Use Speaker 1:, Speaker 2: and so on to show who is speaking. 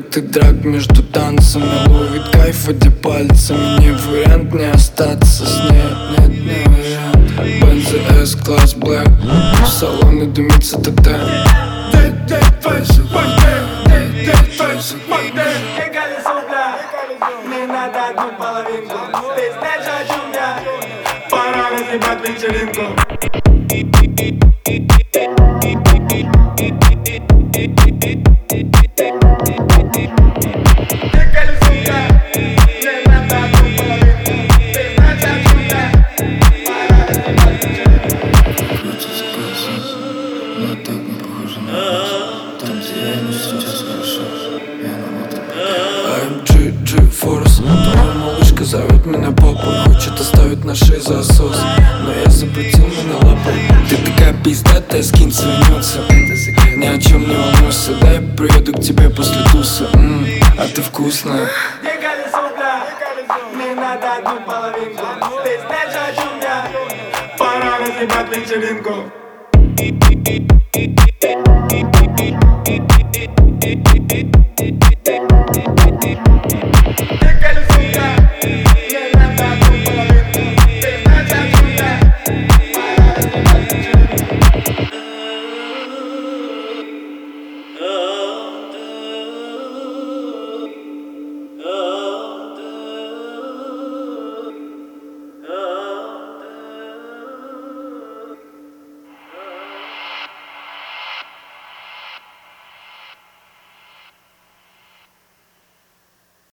Speaker 1: ты драк между танцами, ловит кайф, водя пальцами. Не вариант не остаться с ней, нет, не вариант. Бензы S-класс Black, в салоне дымится ТТ.
Speaker 2: Не надо одну половинку, ты знаешь, о чем я. Пора разъебать вечеринку.
Speaker 1: Но так не похоже на вас. Там, где я не сейчас хорошо, я на вот I'm G-Force. Твоя малышка зовет меня папой, хочет оставить на шее засос, но я запретил меня лапой. Ты такая пиздатая, скинь свинется. Ни о чем не волнуйся, дай я приеду к тебе после туса. А ты вкусная.
Speaker 2: Не надо одну половинку, ты знаешь, о чем я. Пора разъебать вечеринку.